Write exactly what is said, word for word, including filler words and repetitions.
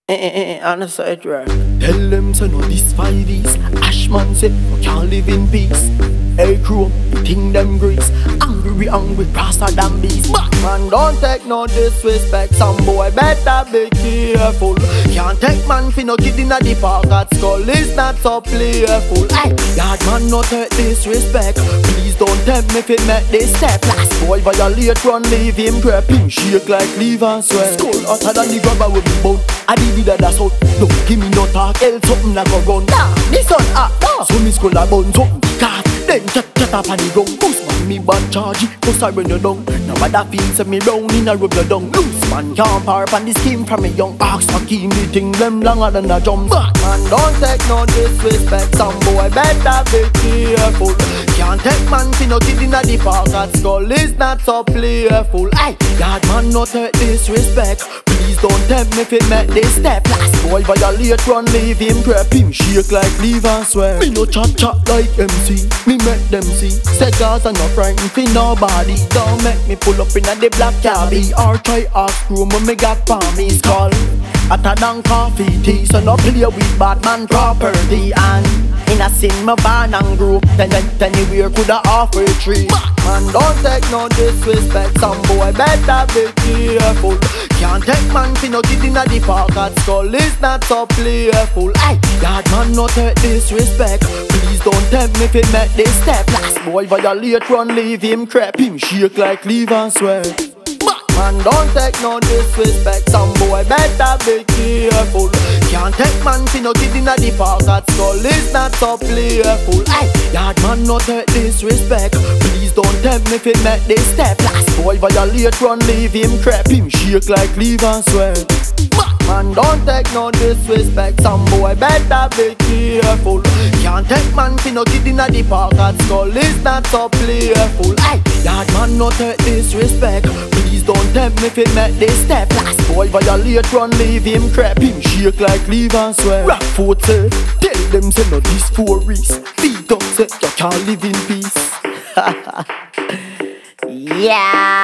Eh, eh, eh, on the side right. Tell them to know this five E's. Ashman said we can't live in peace. Hey crew, you think them grease. Angry we angry, faster than bees. But man don't take no disrespect. Some boy better be careful. Can't take man fi no kid inna the park at school. Is not so playful. Hey, yard man no take disrespect. Please don't tempt me fi make this step. Last boy violate run, leave him crap. Him shake like leave and sweat. Skull hotter than the grabber with me bone. I did it that's out. Don't give me no talk, else something like a gun. Nah, this one ah, nah. So me skull a bun something cat. Then chat chat up on the ground. Boost man me bad charge, cause I run you down. Now bad feel say me round in a rub you down. Loose man can't park on the scheme from me young. Ask for key me thing them longer than a jump. But man don't take no disrespect. Some boy better be careful. Can't take man fi no kid inna the park at school. Is not so playful. Ay, yard man no take disrespect. Please don't tempt me fi make this step. Last boy violate run, leave him crap. Him shake like leave and swear. Me no chat chat like M C. Me make them see. Cigars and no frightened fi nobody. Don't make me pull up inna the black cabby. Or try ask room when me got palm me skull. Hotter than coffee tea. So no play with bad man property. And in a sin my born and grew. Then then anywhere coulda offer tree. Man don't take no disrespect. Some boy better be careful. Can't take man fi no kid inna the park at school. Is not so playful. Ay, yard man no take disrespect. Please don't tempt me fi make this step. Last boy violate run, leave him crap. Him shake like leave and sweat. Man don't take no disrespect. Some boy better be careful. Can't take man fi no kid inna the park at school. Is not so playful. Ay, yard man no take disrespect. Please don't tempt me fi make this step. Last boy violate run, leave him crap. Him shake like leave and sweat. Man don't take no disrespect. Some boy better be careful. Can't take man fi no kid inna the park at school. Is not so playful. Ay, yard man no take disrespect. Please don't tempt me fi make this step. Last boy violate run, leave him crap. Him shake like leave and sweat. Rap foot say, tell them say no this for reason. Feet up say you can't live in peace. Yeah.